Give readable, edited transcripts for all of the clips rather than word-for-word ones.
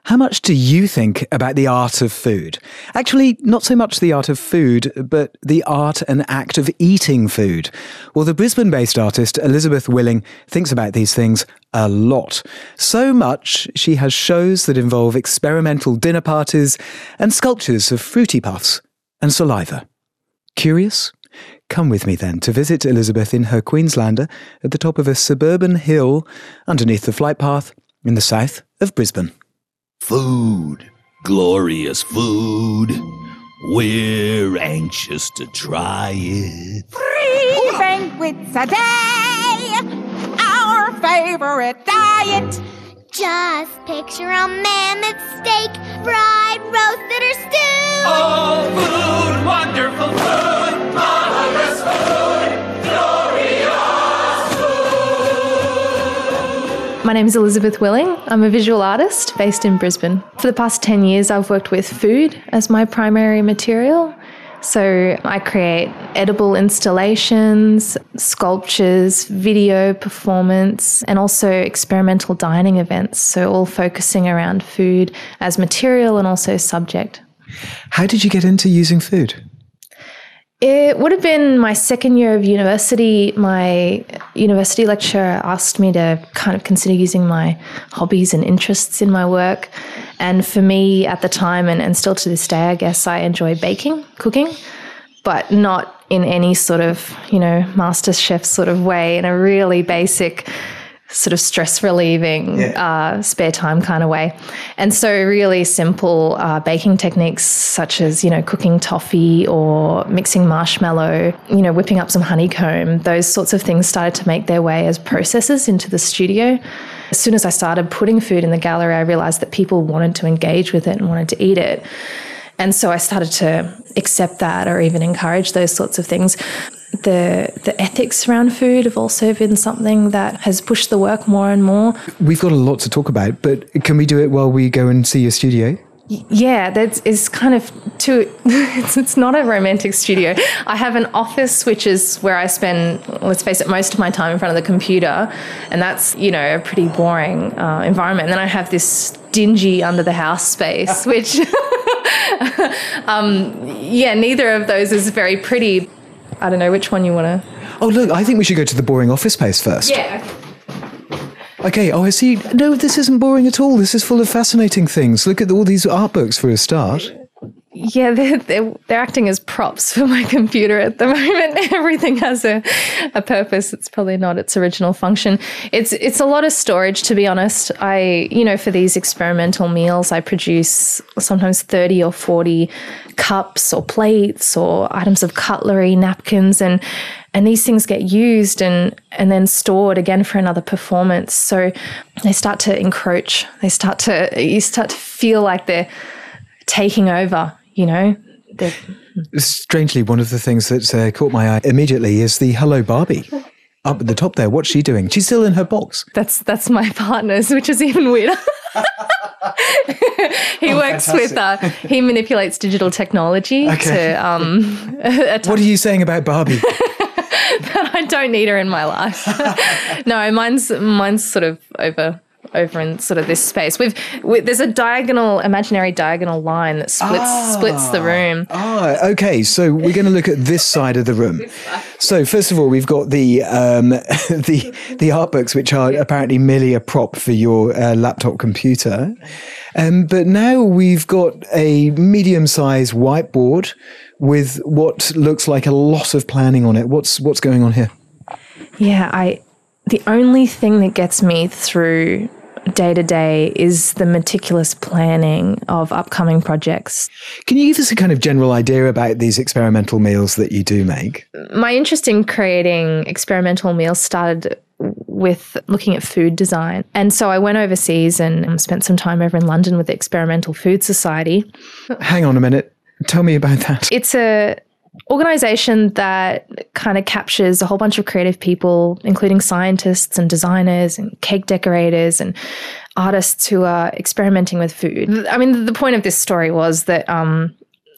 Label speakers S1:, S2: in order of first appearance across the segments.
S1: How much do you think about the art of food? Actually, not so much the art of food, but the art and act of eating food. Well, the Brisbane-based artist Elizabeth Willing thinks about these things a lot. So much, she has shows that involve experimental dinner parties and sculptures of fruity puffs and saliva. Curious? Come with me then to visit Elizabeth in her Queenslander at the top of a suburban hill underneath the flight path in the south of Brisbane.
S2: Food, glorious food. We're anxious to try it.
S3: 3 banquets a day, our favorite diet.
S4: Just picture a mammoth steak, fried, roasted, or stewed.
S5: Oh, food, wonderful food, marvelous food, glorious food.
S6: My name is Elizabeth Willing. I'm a visual artist based in Brisbane. For the past 10 years, I've worked with food as my primary material. So I create edible installations, sculptures, video performance, and also experimental dining events. So all focusing around food as material and also subject.
S1: How did you get into using food?
S6: It would have been my second year of university. My university lecturer asked me to kind of consider using my hobbies and interests in my work. And for me at the time, and still to this day, I guess I enjoy baking, cooking, but not in any sort of, master chef sort of way, in a really basic sort of stress relieving, spare time kind of way. And so really simple baking techniques such as, cooking toffee or mixing marshmallow, whipping up some honeycomb, those sorts of things started to make their way as processes into the studio. As soon as I started putting food in the gallery, I realized that people wanted to engage with it and wanted to eat it. And so I started to accept that or even encourage those sorts of things. The ethics around food have also been something that has pushed the work more and more.
S1: We've got a lot to talk about, but can we do it while we go and see your studio?
S6: Yeah, that is kind of it's not a romantic studio. I have an office, which is where I spend, let's face it, most of my time in front of the computer. And that's, a pretty boring environment. And then I have this dingy under the house space, which, neither of those is very pretty. I don't know which one you want to...
S1: Oh, look, I think we should go to the boring office space first.
S6: Yeah.
S1: Okay, I see. No, this isn't boring at all. This is full of fascinating things. Look at all these art books for a start.
S6: Yeah, they're acting as props for my computer at the moment. Everything has a purpose. It's probably not its original function. It's a lot of storage, to be honest. For these experimental meals, I produce sometimes 30 or 40 cups or plates or items of cutlery, napkins, and these things get used and then stored again for another performance. So they start to encroach. You start to feel like they're taking over.
S1: Strangely, one of the things that caught my eye immediately is the Hello Barbie up at the top there. What's she doing? She's still in her box.
S6: That's my partner's, which is even weirder. He works
S1: fantastic.
S6: with, he manipulates digital technology to...
S1: What are you saying about Barbie?
S6: That I don't need her in my life. No, mine's sort of over in sort of this space. There's a imaginary diagonal line that splits the room.
S1: Okay. So we're going to look at this side of the room. So first of all, we've got the art books, which are apparently merely a prop for your laptop computer. But now we've got a medium-sized whiteboard with what looks like a lot of planning on it. What's going on here?
S6: Yeah, the only thing that gets me through day to day is the meticulous planning of upcoming projects.
S1: Can you give us a kind of general idea about these experimental meals that you do make?
S6: My interest in creating experimental meals started with looking at food design. And so I went overseas and spent some time over in London with the Experimental Food Society.
S1: Hang on a minute. Tell me about that.
S6: It's a organization that kind of captures a whole bunch of creative people, including scientists and designers and cake decorators and artists who are experimenting with food. I mean, the point of this story was that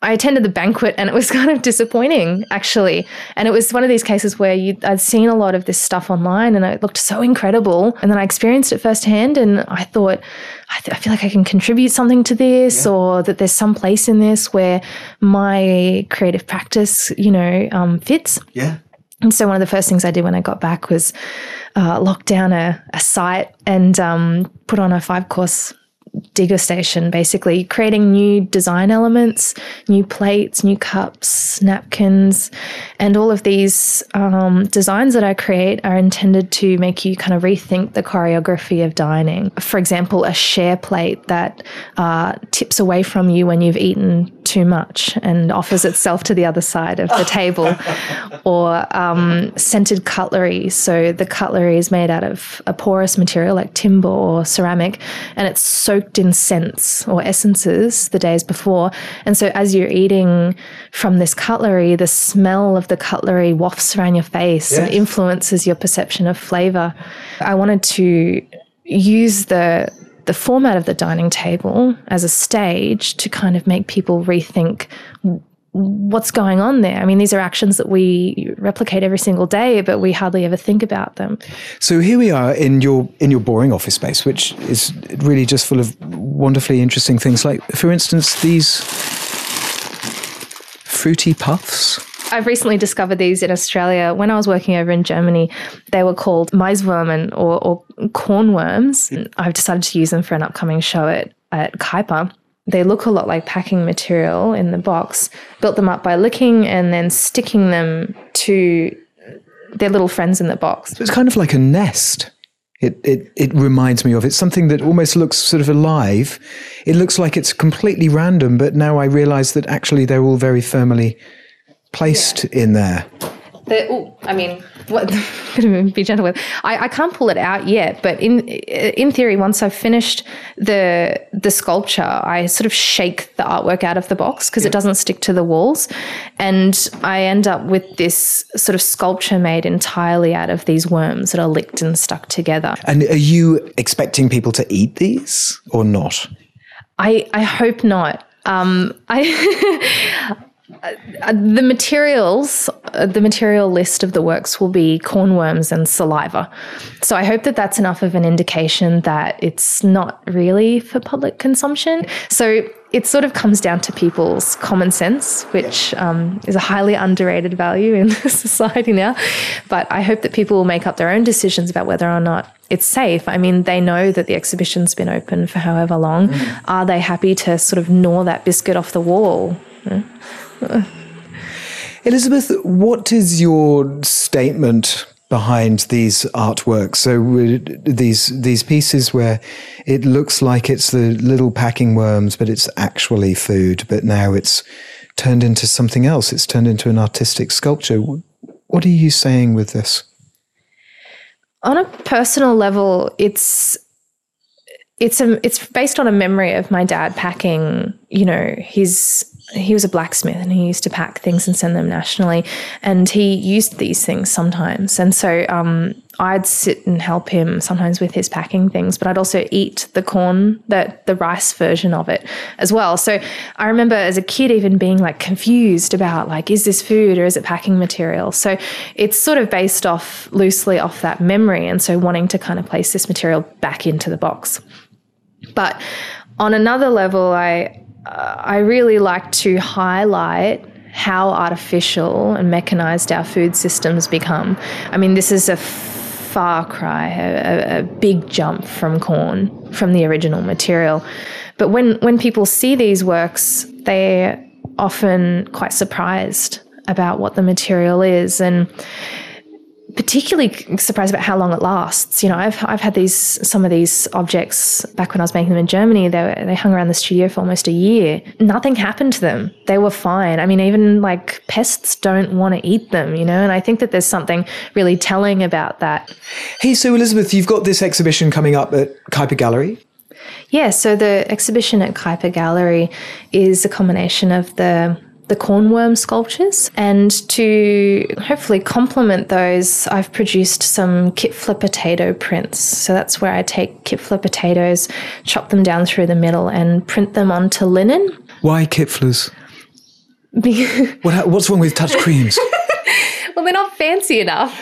S6: I attended the banquet and it was kind of disappointing, actually. And it was one of these cases where I'd seen a lot of this stuff online and it looked so incredible. And then I experienced it firsthand and I thought, I feel like I can contribute something to this, or that there's some place in this where my creative practice, fits.
S2: Yeah.
S6: And so one of the first things I did when I got back was lock down a site and put on a 5-course degustation, basically creating new design elements, new plates, new cups, napkins, and all of these designs that I create are intended to make you kind of rethink the choreography of dining. For example, a share plate that tips away from you when you've eaten too much and offers itself to the other side of the table, or scented cutlery. So the cutlery is made out of a porous material like timber or ceramic, and it's soaked in scents or essences the days before. And so as you're eating from this cutlery, the smell of the cutlery wafts around your face and influences your perception of flavor. I wanted to use the format of the dining table as a stage to kind of make people rethink what's going on there. I mean, these are actions that we replicate every single day, but we hardly ever think about them.
S1: So here we are in your boring office space, which is really just full of wonderfully interesting things. Like, for instance, these fruity puffs.
S6: I've recently discovered these in Australia. When I was working over in Germany, they were called Maiswurmen or cornworms. I've decided to use them for an upcoming show at Kuiper. They look a lot like packing material in the box. Built them up by licking and then sticking them to their little friends in the box.
S1: So it's kind of like a nest. It reminds me of. It's something that almost looks sort of alive. It looks like it's completely random, but now I realise that actually they're all very firmly placed in there.
S6: Be gentle with. I can't pull it out yet, but in theory, once I've finished the sculpture, I sort of shake the artwork out of the box because it doesn't stick to the walls, and I end up with this sort of sculpture made entirely out of these worms that are licked and stuck together.
S1: And are you expecting people to eat these or not?
S6: I hope not. The material list of the works will be cornworms and saliva. So I hope that that's enough of an indication that it's not really for public consumption. So it sort of comes down to people's common sense, which is a highly underrated value in society now. But I hope that people will make up their own decisions about whether or not it's safe. I mean, they know that the exhibition's been open for however long. Are they happy to sort of gnaw that biscuit off the wall?
S1: Elizabeth, what is your statement behind these artworks? So these pieces where it looks like it's the little packing worms, but it's actually food, but now it's turned into something else. It's turned into an artistic sculpture. What are you saying with this?
S6: On a personal level, it's based on a memory of my dad packing. He was a blacksmith and he used to pack things and send them nationally, and he used these things sometimes. And so I'd sit and help him sometimes with his packing things, but I'd also eat the corn, the rice version of it as well. So I remember as a kid even being like confused about like, is this food or is it packing material? So it's sort of based loosely off that memory, and so wanting to kind of place this material back into the box. But on another level, I really like to highlight how artificial and mechanized our food systems become. I mean, this is a far cry, a big jump from corn, from the original material. But when people see these works, they're often quite surprised about what the material is, and particularly surprised about how long it lasts. I've had some of these objects back when I was making them in Germany. They hung around the studio for almost a year. Nothing happened to them. They were fine. I mean, even like pests don't want to eat them, and I think that there's something really telling about that.
S1: Hey, so Elizabeth, you've got this exhibition coming up at Kuiper Gallery.
S6: Yeah, so the exhibition at Kuiper Gallery is a combination of the cornworm sculptures, and to hopefully complement those, I've produced some Kipfler potato prints. So that's where I take Kipfler potatoes, chop them down through the middle and print them onto linen.
S1: Why Kipflers? What's wrong with touch creams?
S6: Well, they're not fancy enough.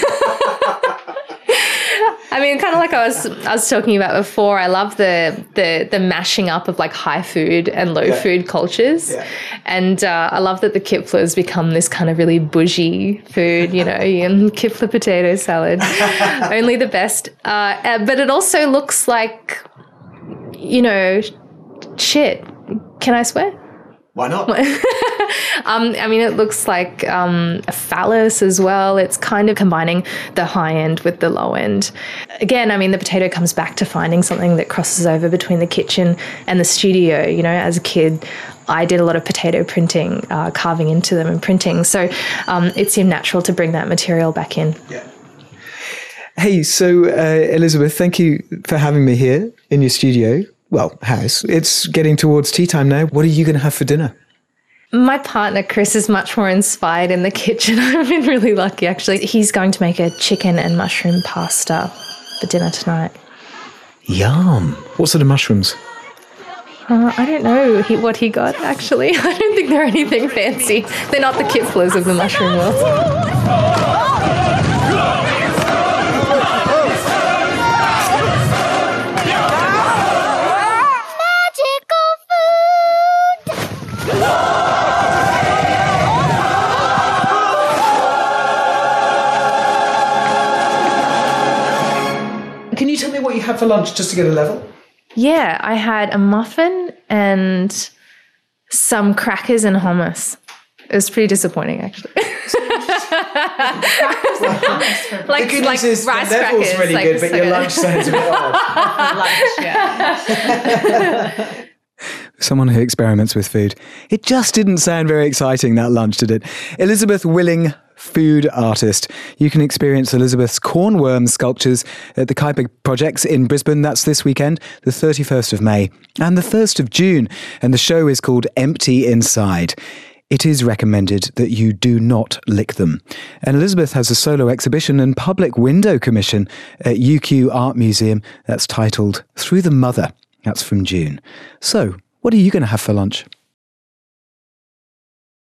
S6: I mean, kind of like I was talking about before, I love the mashing up of like high food and low food cultures. Yeah. And I love that the Kipfler's become this kind of really bougie food, you know, Kipfler potato salad, only the best. But it also looks like, you know, shit. Can I swear?
S1: Why not?
S6: I mean, it looks like a phallus as well. It's kind of combining the high end with the low end. Again, I mean, the potato comes back to finding something that crosses over between the kitchen and the studio. You know, as a kid, I did a lot of potato printing, carving into them and printing. So it seemed natural to bring that material back in.
S1: Yeah. Hey, so Elizabeth, thank you for having me here in your studio. Well, house. It's getting towards tea time now. What are you going to have for dinner?
S6: My partner, Chris, is much more inspired in the kitchen. I've been really lucky, actually. He's going to make a chicken and mushroom pasta for dinner tonight.
S1: Yum. What sort of mushrooms?
S6: I don't know what he got, actually. I don't think they're anything fancy. They're not the Kipflers of the mushroom world.
S1: Can you tell me what you had for lunch just to get a level?
S6: Yeah, I had a muffin and some crackers and hummus. It was pretty disappointing, actually.
S1: Like rice
S6: crackers.
S1: The level's really good, but your lunch sounds a bit odd.
S3: Lunch, yeah.
S1: Someone who experiments with food. It just didn't sound very exciting, that lunch, did it? Elizabeth Willing, food artist. You can experience Elizabeth's cornworm sculptures at the Kuiper Projects in Brisbane. That's this weekend, the 31st of May and the 1st of June. And the show is called Empty Inside. It is recommended that you do not lick them. And Elizabeth has a solo exhibition and public window commission at UQ Art Museum that's titled Through the Mother. That's from June. So, what are you going to have for lunch?